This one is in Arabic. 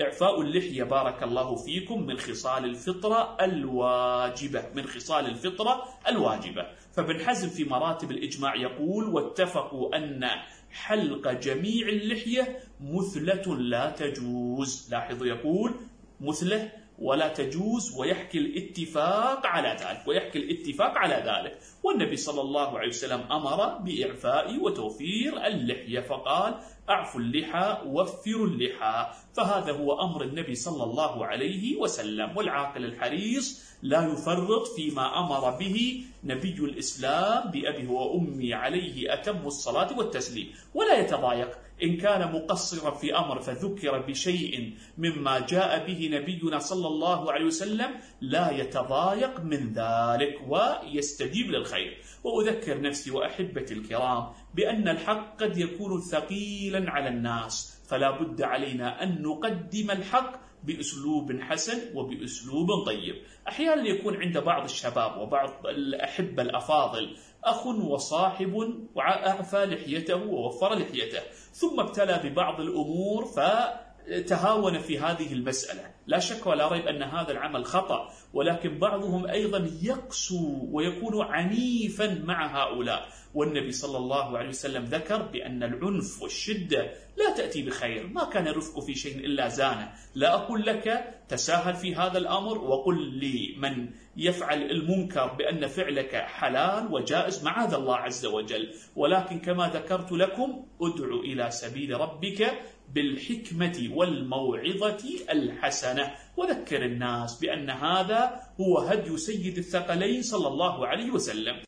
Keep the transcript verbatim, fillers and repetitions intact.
إعفاء اللحية بارك الله فيكم من خصال الفطرة الواجبة من خصال الفطرة الواجبة. فابن حزم في مراتب الإجماع يقول: واتفقوا أن حلق جميع اللحية مثلة لا تجوز. لاحظوا، يقول مثلة ولا تجوز، ويحكي الاتفاق على ذلك ويحكي الاتفاق على ذلك والنبي صلى الله عليه وسلم أمر بإعفاء وتوفير اللحية، فقال: أعفوا اللحى وفروا اللحى. فهذا هو أمر النبي صلى الله عليه وسلم. والعاقل الحريص لا يفرط فيما أمر به نبي الإسلام بأبيه وأمي عليه أتم الصلاة والتسليم، ولا يتضايق إن كان مقصرا في أمر فذكر بشيء مما جاء به نبينا صلى الله عليه وسلم، لا يتضايق من ذلك ويستجيب للخير. وأذكر نفسي وأحبتي الكرام بأن الحق قد يكون ثقيلا على الناس، فلا بد علينا أن نقدم الحق بأسلوب حسن وبأسلوب طيب. أحيانا يكون عند بعض الشباب وبعض الأحبة الأفاضل أخ وصاحب وأعفى لحيته ووفر لحيته، ثم ابتلى ببعض الأمور فتهاون في هذه المسألة. لا شك ولا ريب أن هذا العمل خطأ، ولكن بعضهم أيضا يقسو ويكون عنيفا مع هؤلاء. والنبي صلى الله عليه وسلم ذكر بأن العنف والشدة لا تأتي بخير، ما كان الرفق في شيء إلا زانه. لا أقول لك تساهل في هذا الأمر وقل لي من يفعل المنكر بأن فعلك حلال وجائز، معاذ الله عز وجل، ولكن كما ذكرت لكم ادع إلى سبيل ربك بالحكمة والموعظة الحسنة، وذكر الناس بأن هذا هو هدي سيد الثقلين صلى الله عليه وسلم.